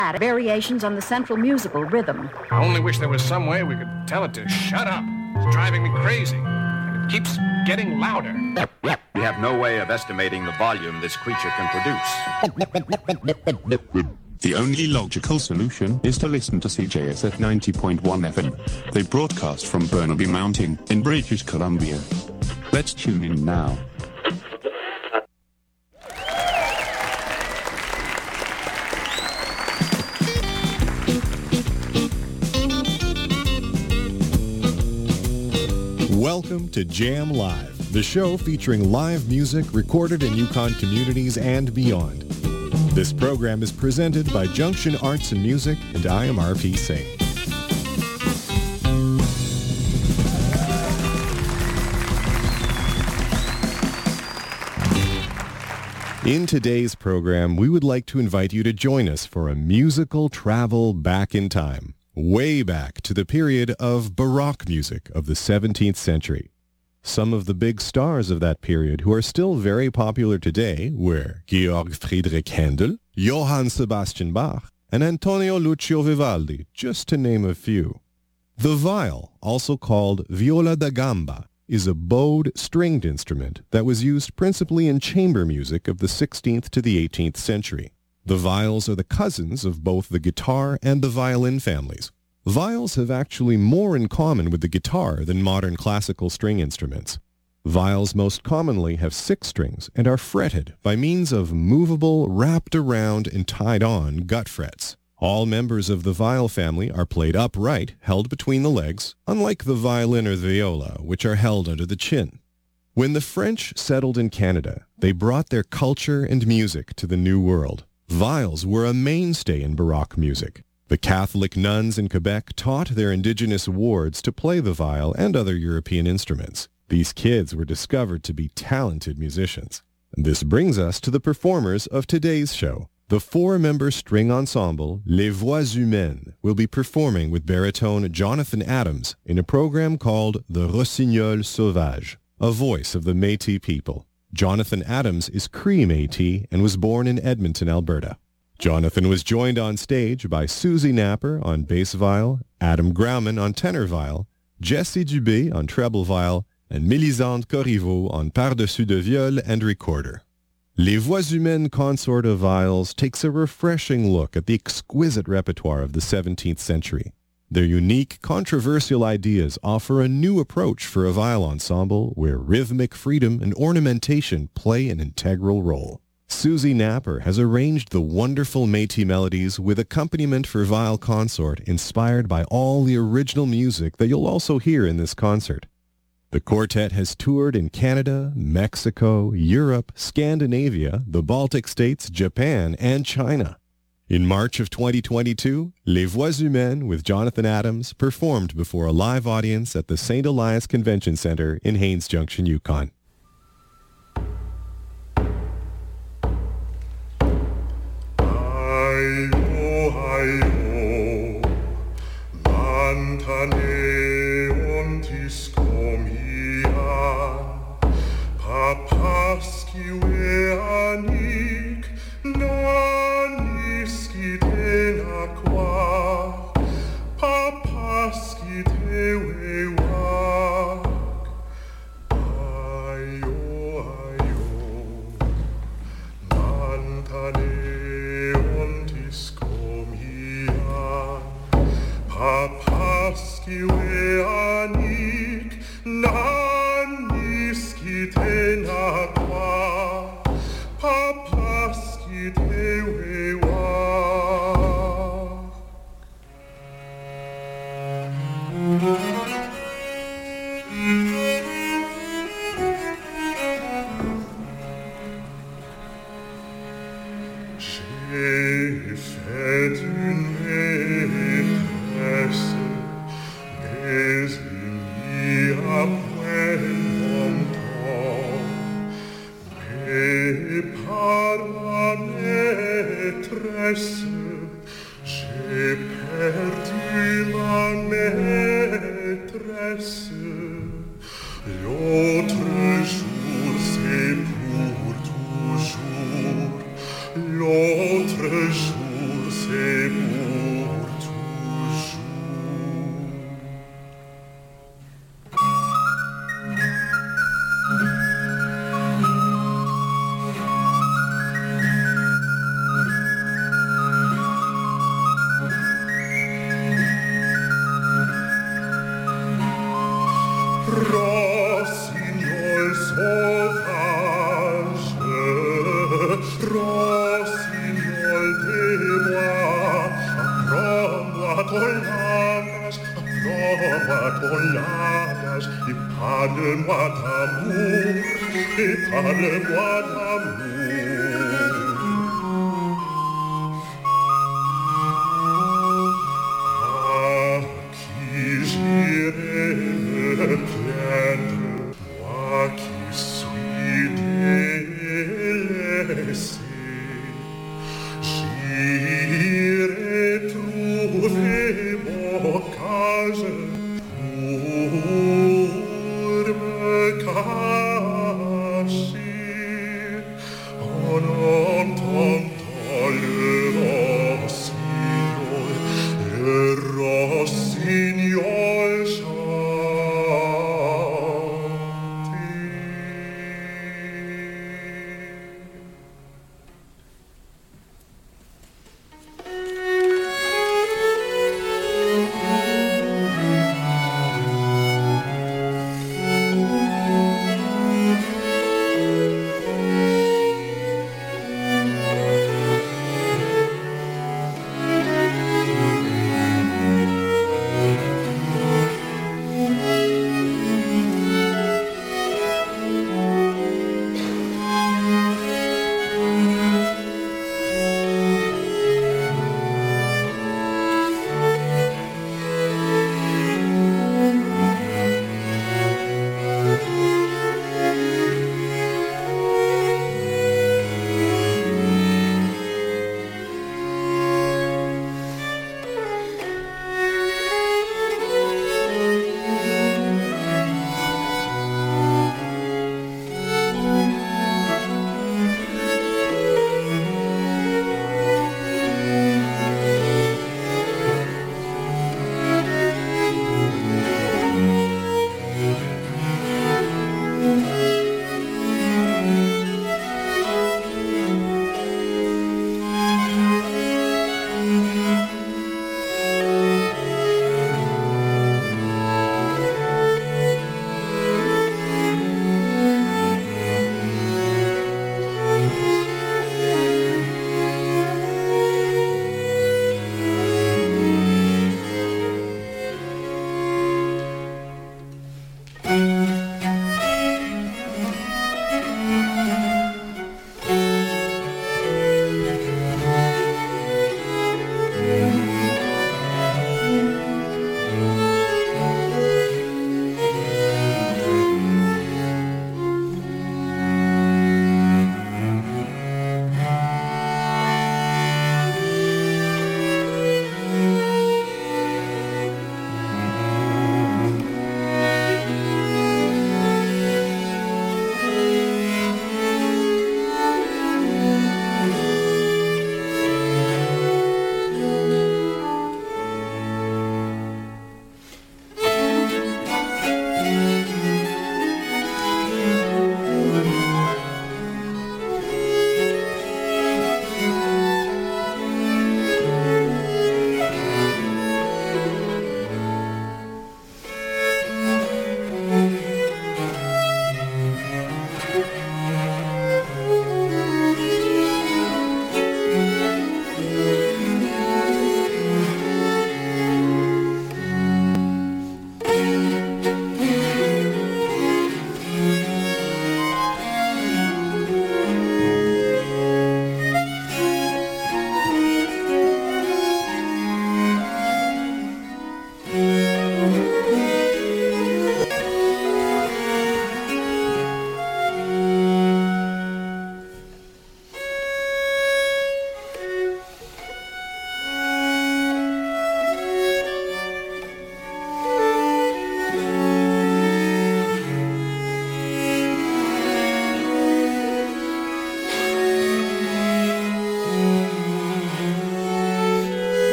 variations on the central musical rhythm. I only wish there was some way we could tell it to shut up. It's driving me crazy, and it keeps getting louder. We have no way of estimating the volume this creature can produce. The only logical solution is to listen to CJS at 90.1 FM. They broadcast from Burnaby Mountain in British Columbia. Let's tune in now. Welcome to Jam Live, the show featuring live music recorded in Yukon communities and beyond. This program is presented by Junction Arts and Music, and I am R.P. Singh. In today's program, we would like to invite you to join us for a musical travel back in time, way back to the period of Baroque music of the 17th century. Some of the big stars of that period who are still very popular today were Georg Friedrich Händel, Johann Sebastian Bach, and Antonio Lucio Vivaldi, just to name a few. The viol, also called viola da gamba, is a bowed stringed instrument that was used principally in chamber music of the 16th to the 18th century. The viols are the cousins of both the guitar and the violin families. Viols have actually more in common with the guitar than modern classical string instruments. Viols most commonly have 6 strings and are fretted by means of movable, wrapped around, and tied on gut frets. All members of the viol family are played upright, held between the legs, unlike the violin or the viola, which are held under the chin. When the French settled in Canada, they brought their culture and music to the New World. Viols were a mainstay in Baroque music. The Catholic nuns in Quebec taught their indigenous wards to play the viol and other European instruments. These kids were discovered to be talented musicians. And this brings us to the performers of today's show. The 4-member string ensemble, Les Voix Humaines, will be performing with baritone Jonathan Adams in a program called The Rossignol Sauvage, a voice of the Métis people. Jonathan Adams is Cree Métis and was born in Edmonton, Alberta. Jonathan was joined on stage by Susie Napper on bass viol, Adam Grauman on tenor viol, Jessie Dubé on treble viol, and Mélisande Corriveau on par-dessus de viol and recorder. Les Voix Humaines Consort of Viols takes a refreshing look at the exquisite repertoire of the 17th century. Their unique, controversial ideas offer a new approach for a viol ensemble where rhythmic freedom and ornamentation play an integral role. Susie Napper has arranged the wonderful Métis melodies with accompaniment for viol consort inspired by all the original music that you'll also hear in this concert. The quartet has toured in Canada, Mexico, Europe, Scandinavia, the Baltic States, Japan, and China. In March of 2022, Les Voix Humaines with Jonathan Adams performed before a live audience at the St. Elias Convention Center in Haines Junction, Yukon. L'autre jour c'est coladas, prova coladas, et parle-moi d'amour, et parle-moi d'amour. Ah, qui j'irai me plaindre, moi qui suis délaissé. J'irai trouver mon cage pour me cacher.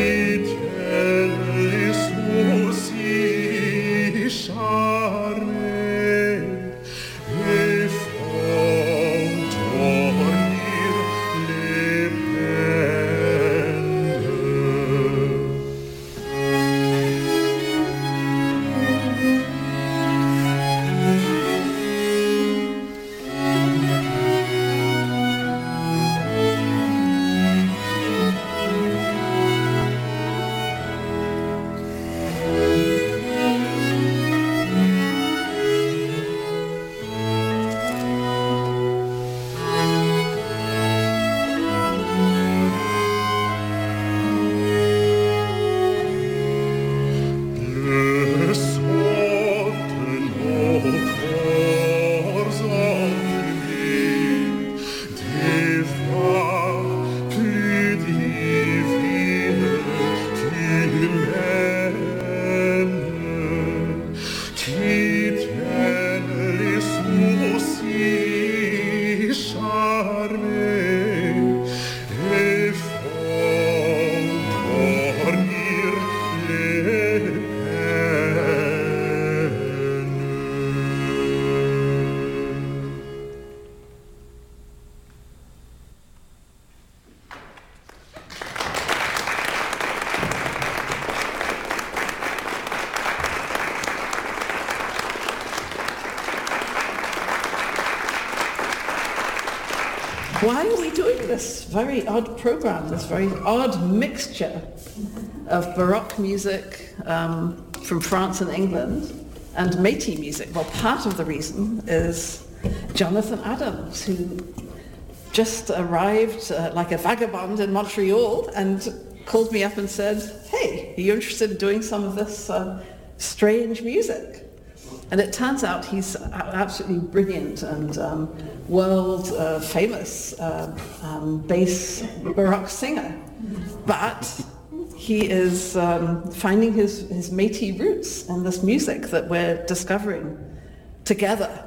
Why are we doing this very odd program, this very odd mixture of Baroque music from France and England and Métis music? Well, part of the reason is Jonathan Adams, who just arrived like a vagabond in Montreal and called me up and said, hey, are you interested in doing some of this strange music? And it turns out he's absolutely brilliant and world famous bass Baroque singer. But he is finding his Métis roots in this music that we're discovering together.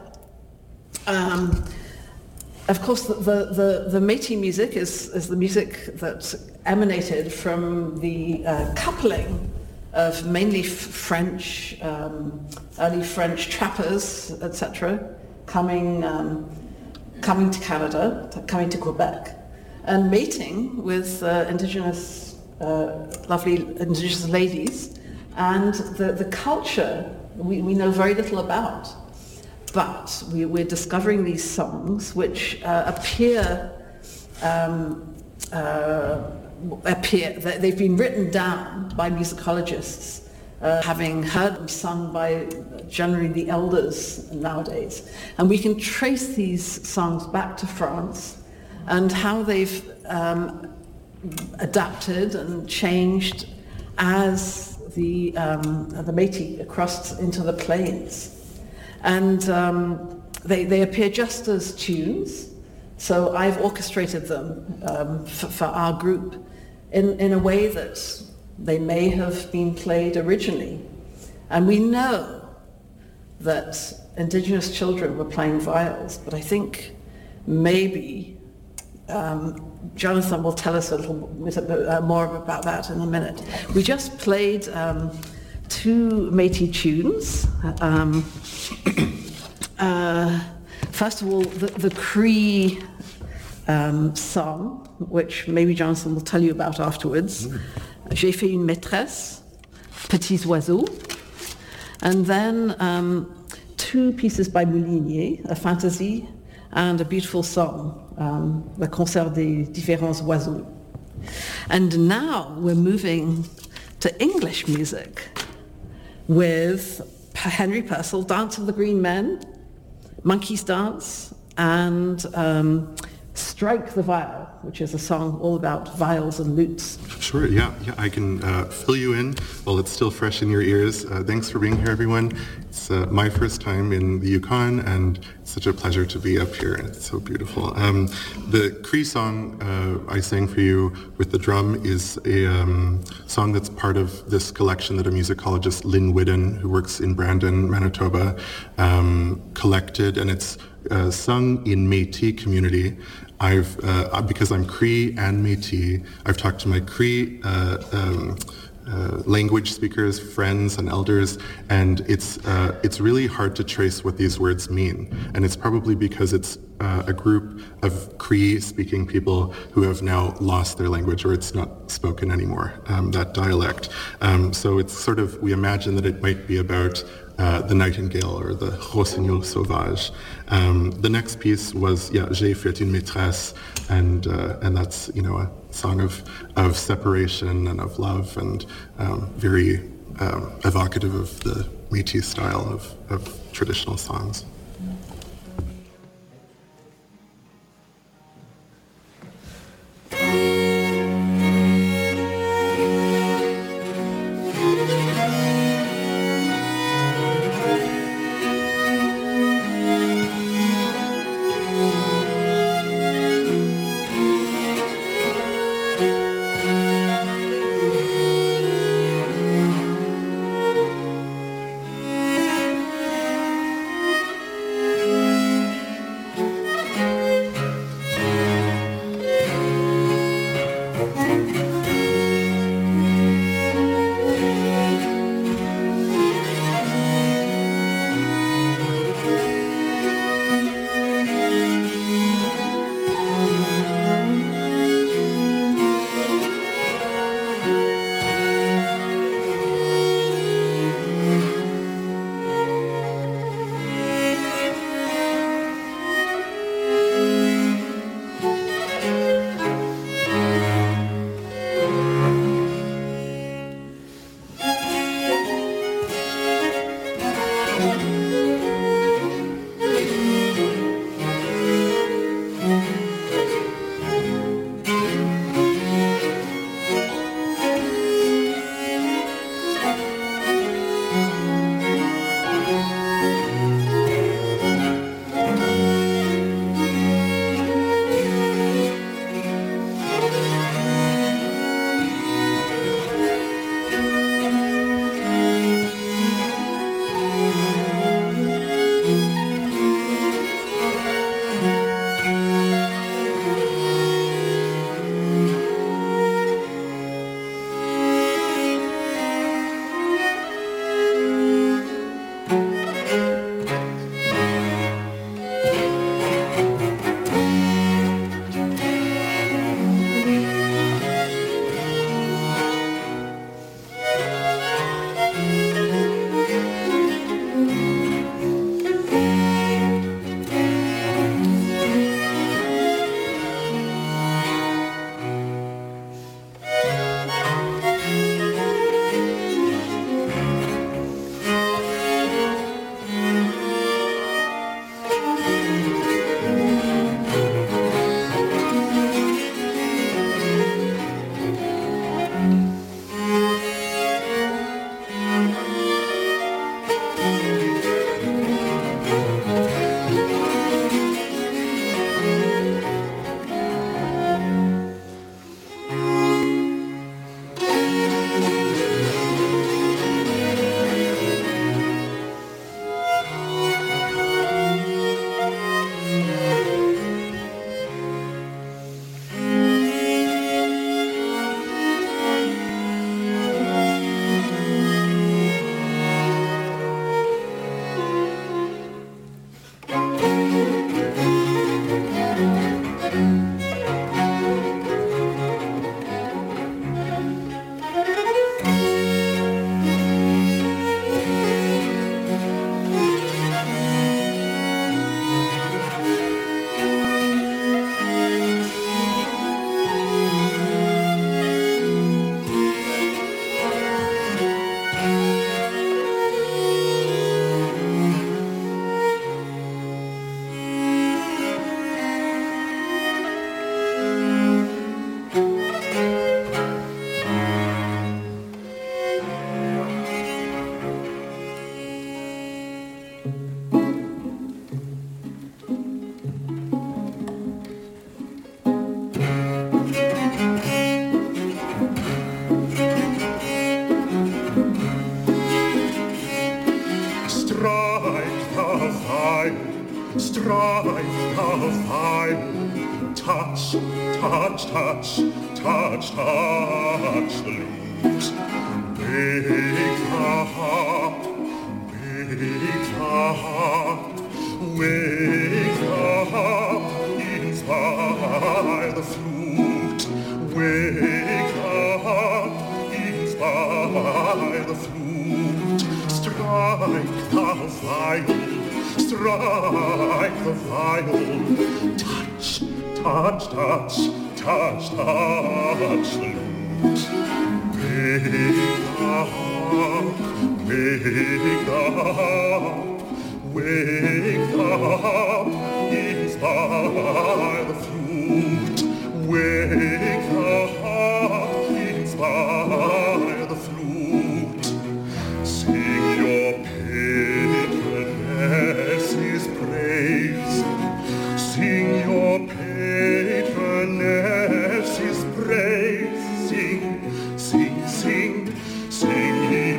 Of course, the Métis music is the music that emanated from the coupling of mainly French, early French trappers, etc., coming to Canada, coming to Quebec, and mating with indigenous, lovely indigenous ladies, and the culture we know very little about. But we're discovering these songs which appear, they've been written down by musicologists, having heard them sung by generally the elders nowadays. And we can trace these songs back to France and how they've adapted and changed as the Métis crossed into the plains. And they appear just as tunes, so I've orchestrated them for our group in a way that they may have been played originally. And we know that indigenous children were playing viols, but I think maybe Jonathan will tell us a little bit more about that in a minute. We just played two Métis tunes. First of all, the Cree song, which maybe Jonathan will tell you about afterwards. J'ai fait une maîtresse, Petits oiseaux. And then two pieces by Moulinier, a fantasy and a beautiful song, Le Concert des Différents Oiseaux. And now we're moving to English music with Henry Purcell, Dance of the Green Men, Monkey's Dance, and Strike the Viol, which is a song all about viols and lutes. Sure, yeah, I can fill you in while it's still fresh in your ears. Thanks for being here, everyone. It's my first time in the Yukon, and it's such a pleasure to be up here, and it's so beautiful. The Cree song I sang for you with the drum is a song that's part of this collection that a musicologist, Lynn Whiddon, who works in Brandon, Manitoba, collected, and it's sung in Métis community. I've because I'm Cree and Métis, I've talked to my Cree language speakers, friends, and elders, and it's really hard to trace what these words mean. And it's probably because it's a group of Cree-speaking people who have now lost their language, or it's not spoken anymore, that dialect. So it's sort of, we imagine that it might be about the nightingale or the rossignol sauvage. The next piece was, J'ai fait une maîtresse, and that's, a song of separation and of love, and very evocative of the Métis style of traditional songs. strike the viol, touch, touch, touch, touch, touch the lute. Wake the harp, wake the harp, wake the harp, inspire the flute. Wake the harp, inspire the flute. Strike the viol, strike the viol. Touch, touch, touch, touch, touch the lute. Wake the harp, wake the harp, wake the harp, inspire the flute. Wake the harp, inspire the flute. Sing your patroness's praise. Sing your patroness's praise. Sing, sing, sing, sing in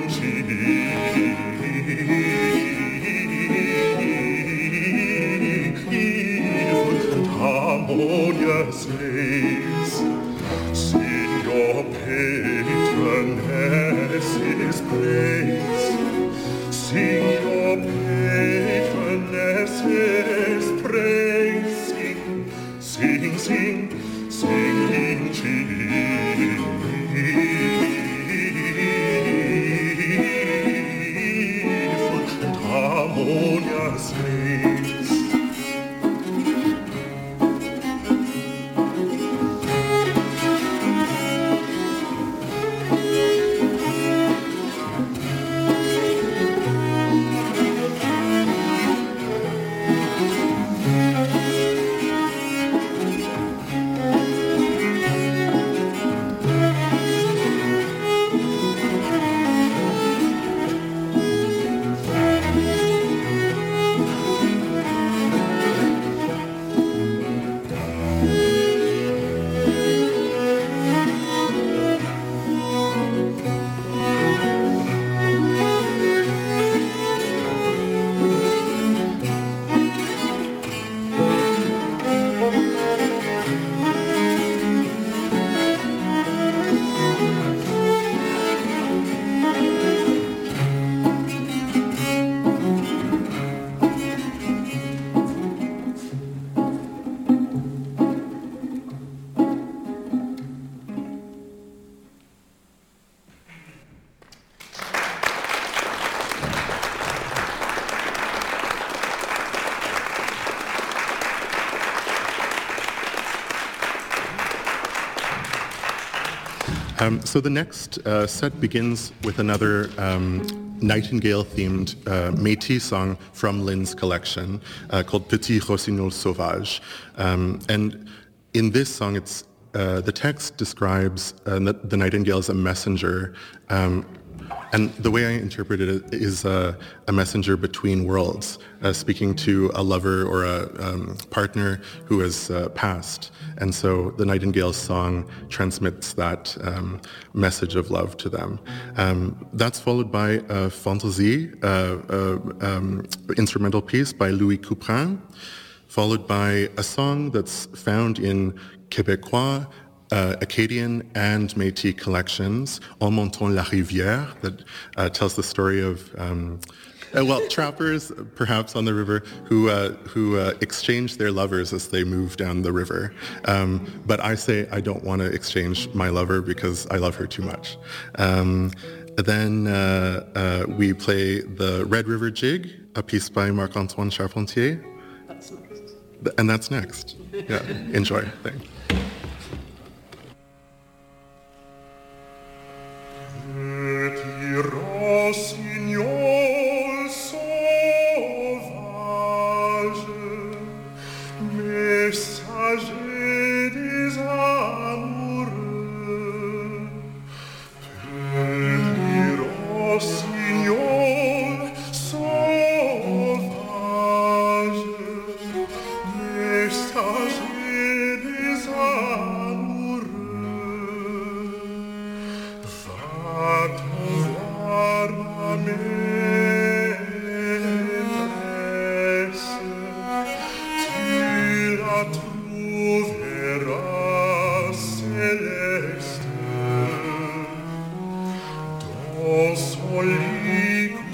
cheerful and harmonious ways. Sing your patroness's praise. Sing your patroness's praise. Sing, sing, sing, sing in cheerful and harmonious ways. So the next set begins with another Nightingale-themed Métis song from Lynn's collection called Petit Rossignol Sauvage. And in this song, it's the text describes the nightingale as a messenger, and the way I interpreted it is a messenger between worlds, speaking to a lover or a partner who has passed. And so the Nightingale's song transmits that message of love to them. That's followed by a Fantaisie, instrumental piece by Louis Couperin, followed by a song that's found in Québécois, Acadian and Métis collections, En montant la rivière, that tells the story of trappers, perhaps on the river, who exchange their lovers as they move down the river. But I say I don't want to exchange my lover because I love her too much. Then we play the Red River Jig, a piece by Marc-Antoine Charpentier. That's next. And that's next. Yeah, enjoy. Thanks. Petit rossignol sauvage, messager des amoureux. Petit rossignol sauvage, messager des O soli